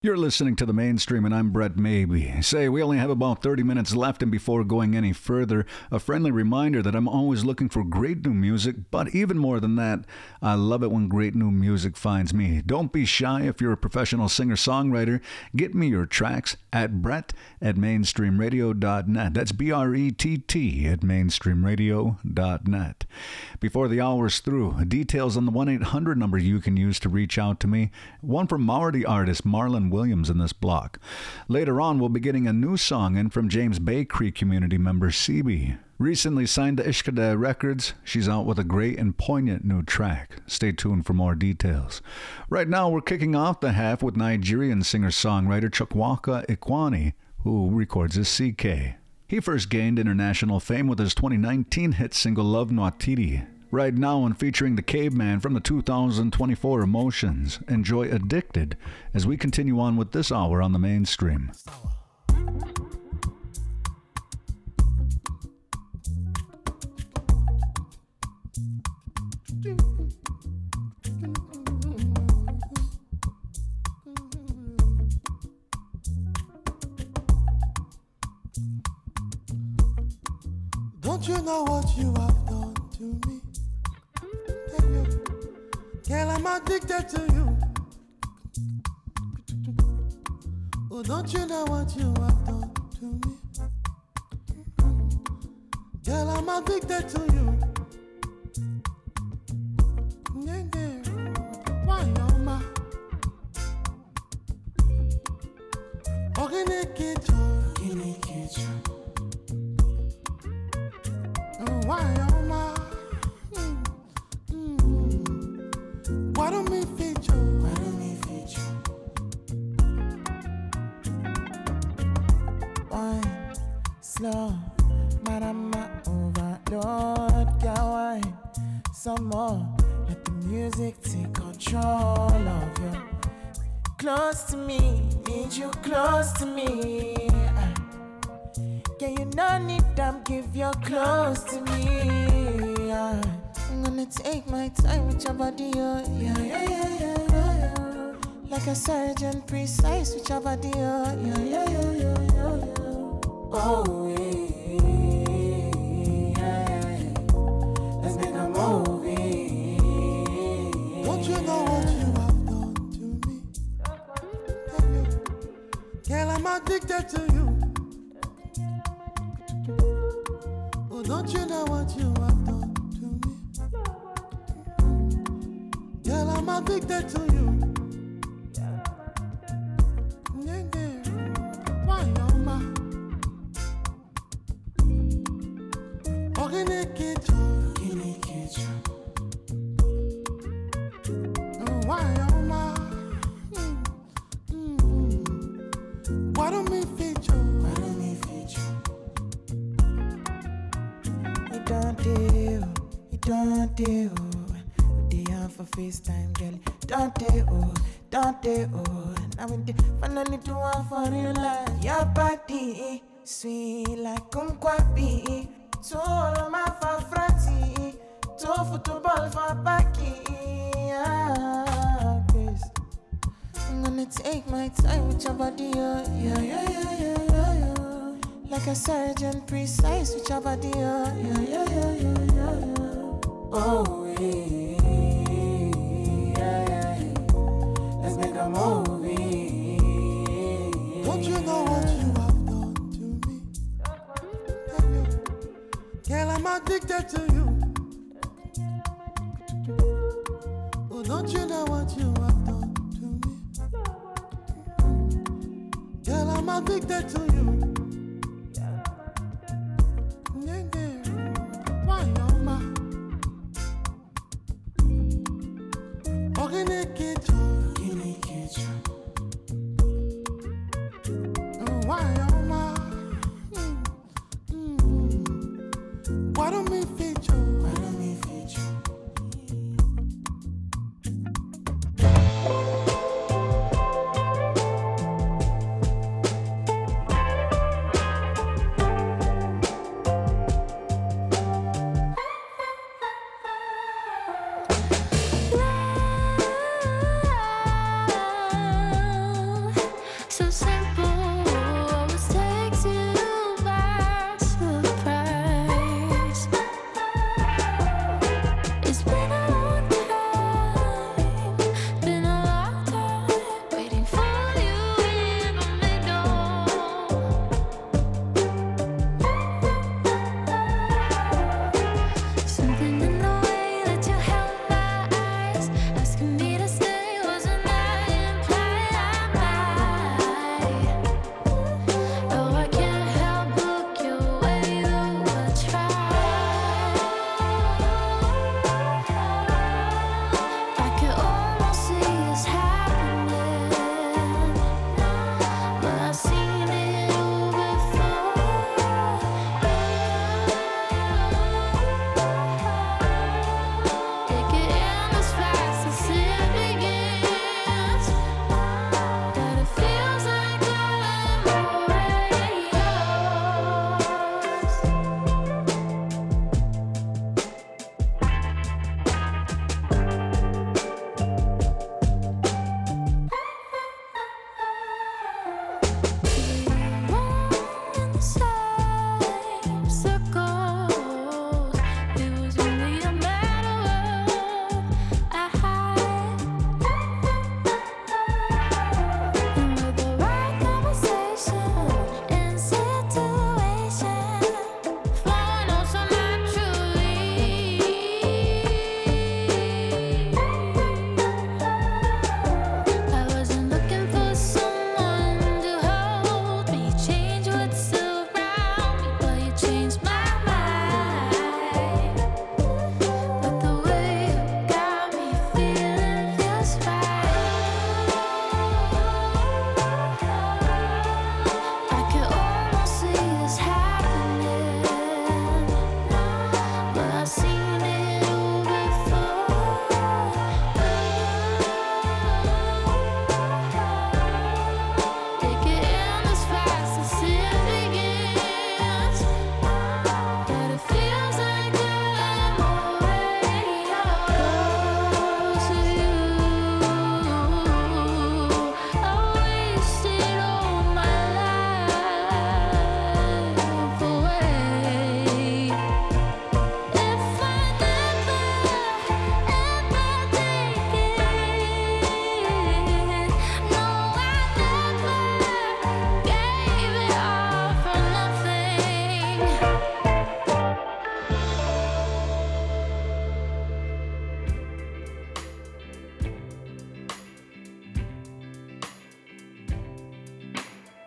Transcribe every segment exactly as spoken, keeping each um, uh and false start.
You're listening to The Mainstream, and I'm Brett Maybe. Say, we only have about thirty minutes left, and before going any further, a friendly reminder that I'm always looking for great new music, but even more than that, I love it when great new music finds me. Don't be shy if you're a professional singer-songwriter. Get me your tracks at brett at mainstream radio dot net. That's B R E T T at mainstream radio dot net. Before the hour's through, details on the one eight hundred number you can use to reach out to me. One from Maori artist Marlon Williams in this block. Later on, we'll be getting a new song in from James Bay Creek community member C B. Recently signed to Ishkada Records, she's out with a great and poignant new track. Stay tuned for more details. Right now, we're kicking off the half with Nigerian singer-songwriter Chukwuka Ikwani, who records as C K. He first gained international fame with his twenty nineteen hit single Love Nwatiti. Right now, and featuring the Caveman from the two thousand twenty-four Emotions. Enjoy Addicted as we continue on with this hour on The Mainstream. Don't you know what you have done to me? Girl, I'm addicted to you. Oh, don't you know what you have done to me? Girl, I'm addicted to you. Yeah, yeah. Why, Oma? Ogene Kicho. Ogene Kicho. Oh, why, Oma? Why don't we feature? Why don't we feature? Wine, slow, marama overload. Get wine, some more. Let the music take control of you. Close to me, need you close to me. Can you no need them? Give your close to me. I'm gonna take my time with your body, oh, yeah, yeah, yeah, yeah, yeah. Like a surgeon, precise with your body, oh, yeah, yeah, yeah, yeah, yeah, yeah. Oh, yeah, yeah, yeah. Let's make a movie. Don't you know what you have done to me? Girl, I'm addicted to you. Oh, don't you know what you have done? Girl, I'm addicted to you. Yeah, yeah. Why, Oma? Ogene Kicho. Ogene Kicho. Oh, why, Oma? Mm, mm. Why don't we feature? Why don't we feature? You don't do, you don't do. For FaceTime, girl, don't they, oh, don't they, oh. Now we dey finally do one for real life. Your body, sweet like kumquabi. Tolo ma fa frati, to football for baki. Yeah, please. I'm gonna take my time with your body, oh, yeah, yeah, yeah, yeah, yeah, yeah. Like a surgeon, precise with your body, oh, yeah, yeah, yeah, yeah, yeah, yeah. Oh, yeah. Make a movie. Don't you know what you have done to me? Girl, I'm addicted to you. Oh, don't you know what you have done to me? Girl, I'm addicted to you. Yeah, yeah. Why, Oma? Ogene Kicho. Oh, why, Oma? Mm, mm. Why don't we feature? Why don't we feature?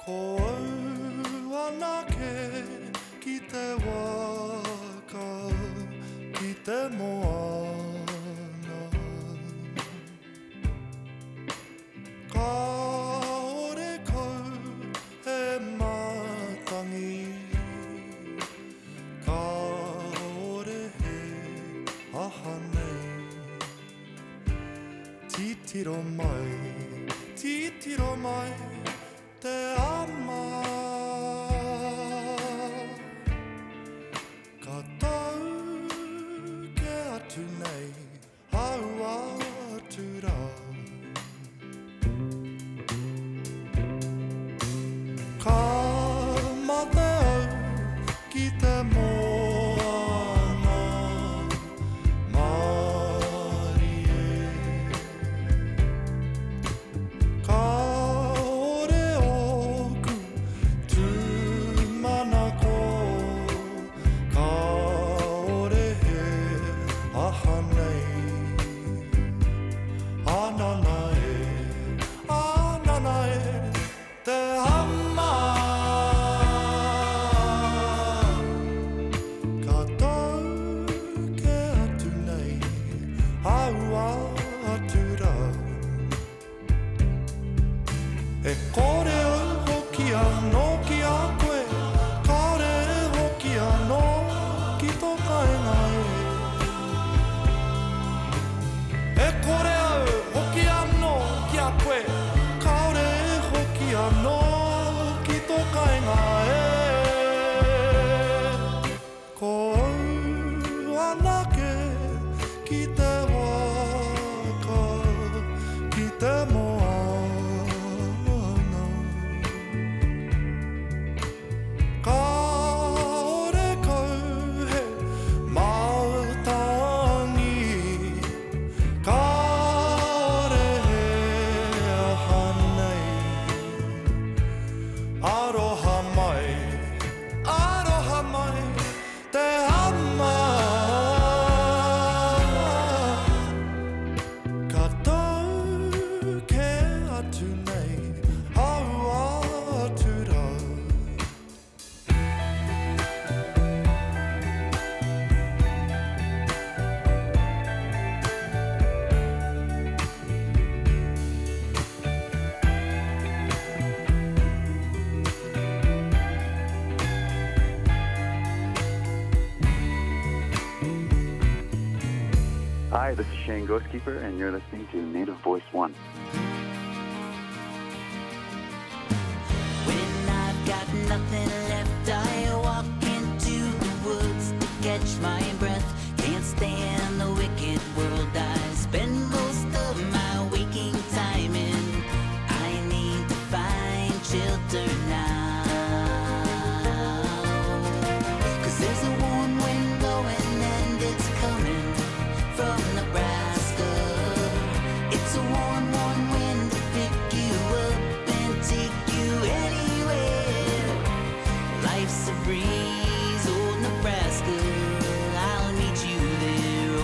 Ko au anake ki te waka, ki te moana. Ka ore kau he matangi, ka ore he aha nei. Titiro mai, titiro mai, te ama. Ka tau ke atu nei, hau atu rā. Ka mate au ki te moana, Māori e. Ka ore oku tūmanako, ka ore he aha nei. Anana e, anana e, te hama. Ka tau ke atu nei, hau atu rā. E kore au hoki anō ki a koe, kore hoki anō ki tō kāinga e. E kore au hoki anō ki a koe, kore hoki anō ki tō kāinga e. Ko au anake ki te waka, ki te moana. Ka ore kau he matangi, ka ore he aha nei. Aroha mai, aroha mai, te hama. Ka tau ke atu nei, hau atu rā. Hi, this is Shane Ghostkeeper, and you're listening to Native Voice One. When I've got nothing left, I walk into the woods to catch my breath. Can't stand the wicked world I spend most of my waking time in. I need to find shelter now. 'Cause there's a warm wind blowing and it's coming from Nebraska. It's a warm, warm wind to pick you up and take you anywhere. Life's a breeze, old Nebraska. I'll meet you there.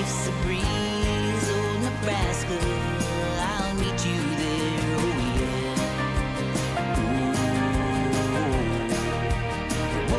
life's a breeze, oh Nebraska, I'll meet you there, oh yeah. Ooh,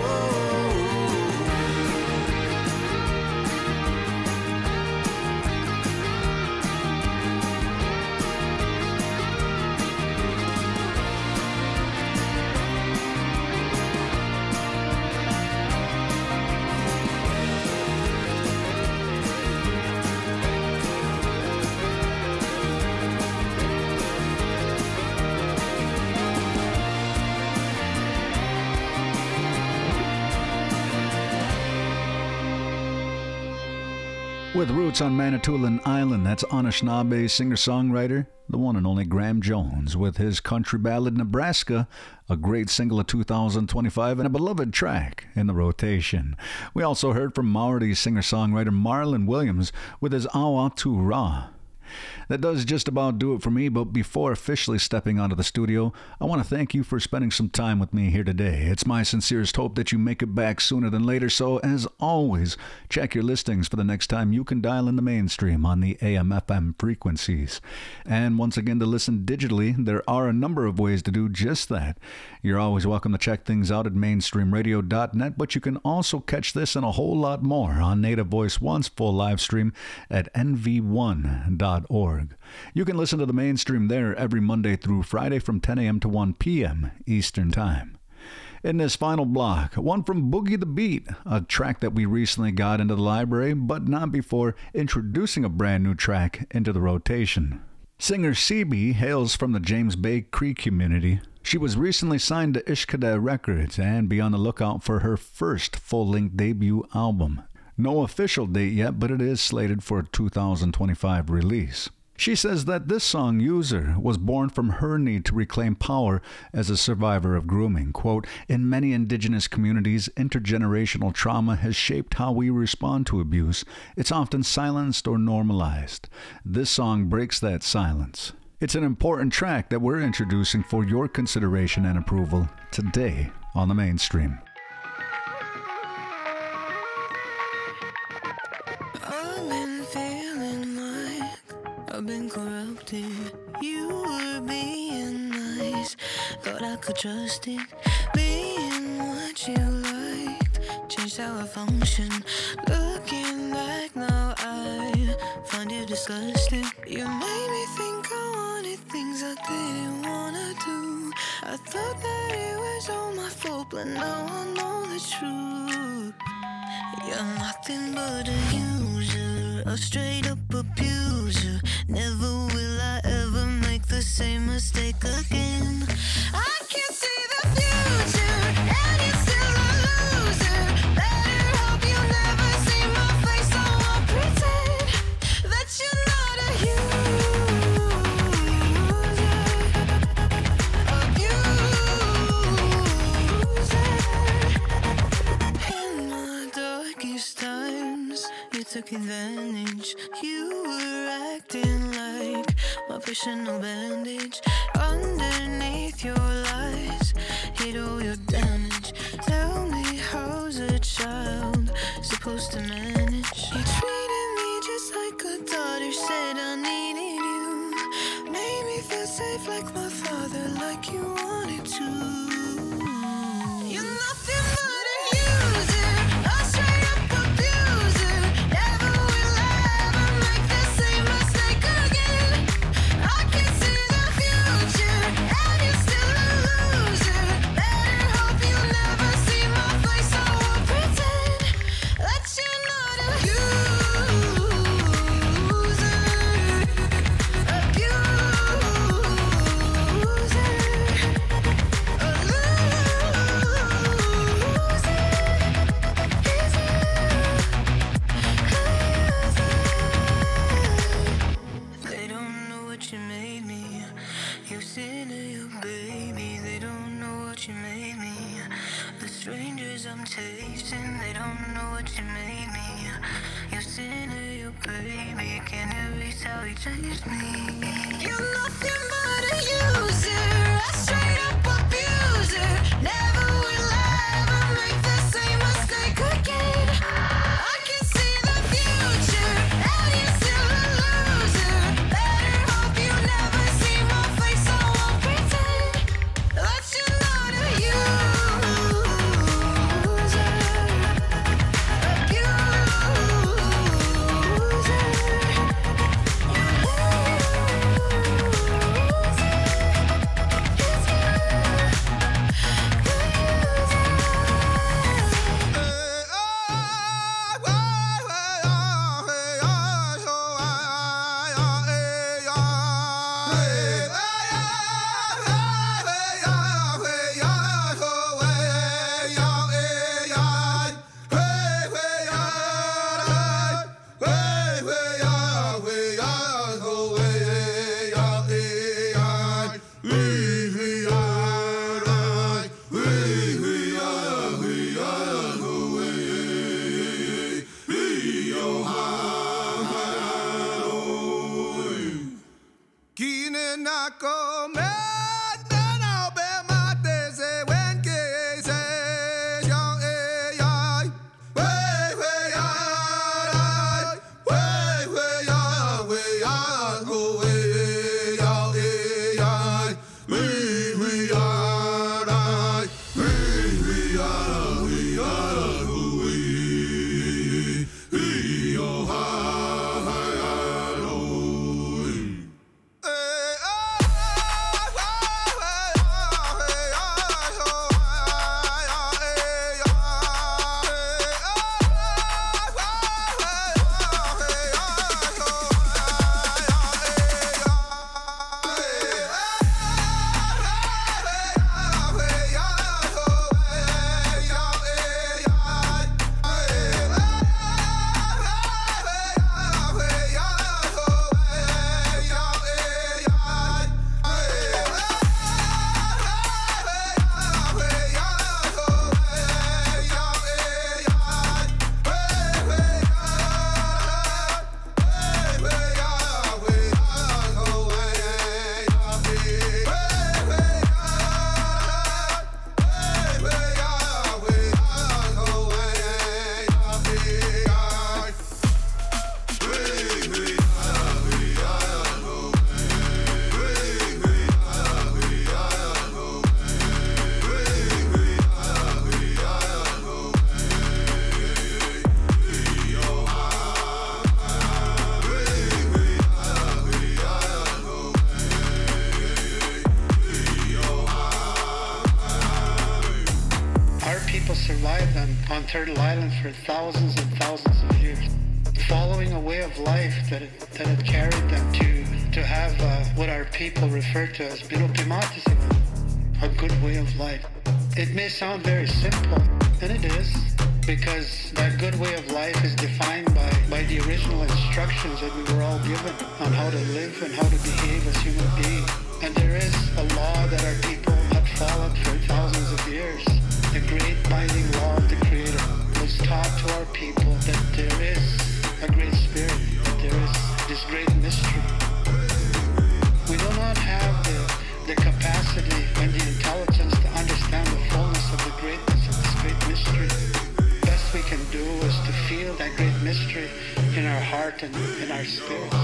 With roots on Manitoulin Island, that's Anishinaabe singer-songwriter, the one and only Graham Jones, with his country ballad Nebraska, a great single of two thousand twenty-five and a beloved track in the rotation. We also heard from Maori singer-songwriter Marlon Williams with his Awa Tu Ra. That does just about do it for me, but before officially stepping onto the studio, I want to thank you for spending some time with me here today. It's my sincerest hope that you make it back sooner than later, so as always, check your listings for the next time you can dial in the mainstream on the A M F M frequencies. And once again, to listen digitally, there are a number of ways to do just that. You're always welcome to check things out at mainstream radio dot net, but you can also catch this and a whole lot more on Native Voice One's full live stream at N V one dot org. You can listen to the mainstream there every Monday through Friday from ten a.m. to one p.m. Eastern Time. In this final block, one from Boogie the Beat, a track that we recently got into the library, but not before introducing a brand new track into the rotation. Singer C B hails from the James Bay Cree community. She was recently signed to Ishkada Records and be on the lookout for her first full-length debut album. No official date yet, but it is slated for a two thousand twenty-five release. She says that this song, User, was born from her need to reclaim power as a survivor of grooming. Quote, in many indigenous communities, intergenerational trauma has shaped how we respond to abuse. It's often silenced or normalized. This song breaks that silence. It's an important track that we're introducing for your consideration and approval today on the mainstream. I've been corrupted. You were being nice. Thought I could trust it. Being what you liked. Changed how I function. Looking back now, I find you disgusting. You made me think I wanted things I didn't wanna do. I thought that it was all my fault, but now I know the truth. You're nothing but a user, a straight up abuser. Never will I ever make the same mistake again. I can't see the future, and you're still a loser. Better hope you never see my face, so I'll pretend that you're not a user, abuser. In my darkest times, you took advantage. You were acting like my personal bandage. Underneath your lies, hid all your damage. Tell me, how's a child supposed to manage? You treated me just like a daughter, said I needed you. Made me feel safe like my father, like you wanted to. You're nothing but a user, a straight up abuser. Never will I ever make the same mistake again. I can see the future, and you're still a loser. Better hope you never see my face, so I'll pretend that you're not a user, They don't know what you made me. You sinner, you baby. They don't know what you made me. The strangers I'm tasting, they don't know what you made me. You sinner, you baby. Can't erase how you changed me. You're nothing but a user, a straight up abuser. Never will I ever make the same mistake again. I can see the future. on Turtle Island for thousands and thousands of years, following a way of life that, that had carried them to, to have uh, what our people refer to as biropimati, a good way of life. It may sound very simple, and it is, because that good way of life is defined by, by the original instructions that we were all given on how to live and how to behave as human beings. And there is a law that our people have followed for thousands of years. The great binding law of the Creator was taught to our people that there is a great spirit, that there is this great mystery. We do not have the, the capacity and the intelligence to understand the fullness of the greatness of this great mystery. The best we can do is to feel that great mystery in our heart and in our spirit.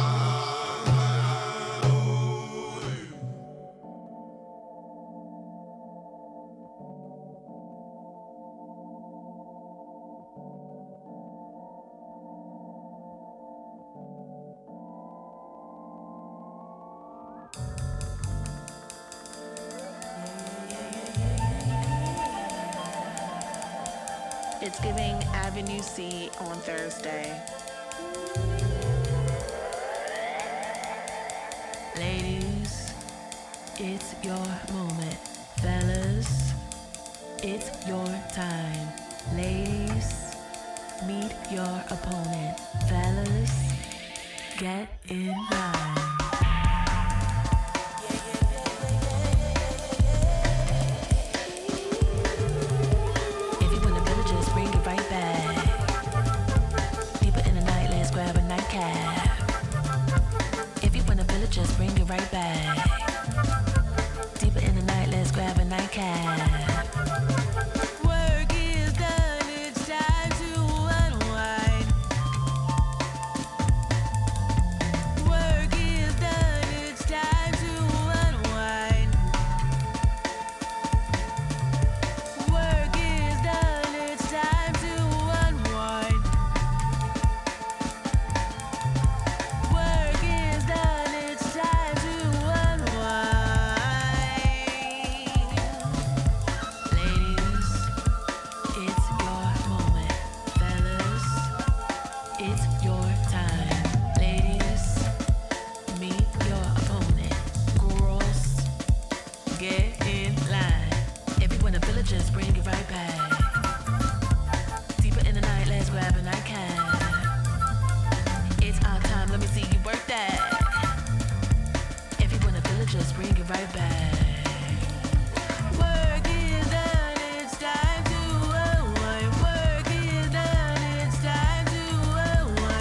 It's giving Avenue C on Thursday. Ladies, it's your moment. Fellas, it's your time. Ladies, meet your opponent. Fellas, get in line. Just bring it right back. Deeper in the night, let's grab a nightcap. Work is done, it's time to unwind. Work is done, it's time to unwind. Work is done, it's time to unwind. Work is done, it's time to unwind. Ladies, it's your moment. Fellas, it's your time. Ladies, meet your opponent. Girls, get in line. Everyone in villages, bring it right back. Deeper in the night, let's grab a nightcap. It's our time, let me see you work that. Everyone in villages, bring it right back. Work is done, it's time to unwind. Work is done, it's time to unwind.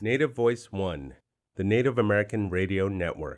Native Voice One, the Native American Radio Network.